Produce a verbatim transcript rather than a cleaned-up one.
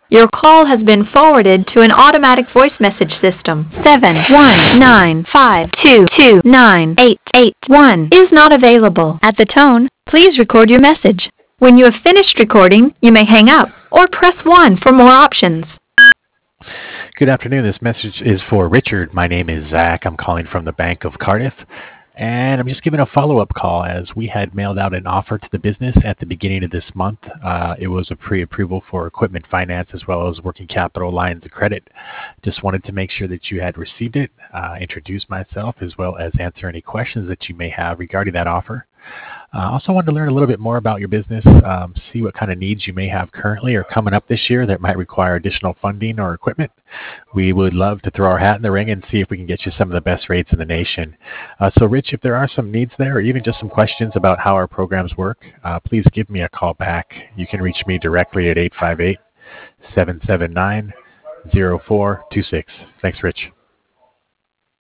Your call has been forwarded to an automatic voice message system. seven one nine five two two nine eight eight one is not available. At the tone, please record your message. When you have finished recording, you may hang up or press one for more options. Good afternoon. This message is for Richard. My name is Zach. I'm calling from the Bank of Cardiff. And I'm just giving a follow-up call as we had mailed out an offer to the business at the beginning of this month. Uh, it was a pre-approval for equipment finance as well as working capital lines of credit. Just wanted to make sure that you had received it, uh, introduce myself, as well as answer any questions that you may have regarding that offer. I uh, also wanted to learn a little bit more about your business, um, see what kind of needs you may have currently or coming up this year that might require additional funding or equipment. We would love to throw our hat in the ring and see if we can get you some of the best rates in the nation. Uh, so Rich, if there are some needs there or even just some questions about how our programs work, uh, please give me a call back. You can reach me directly at eight five eight, seven seven nine, zero four two six. Thanks, Rich.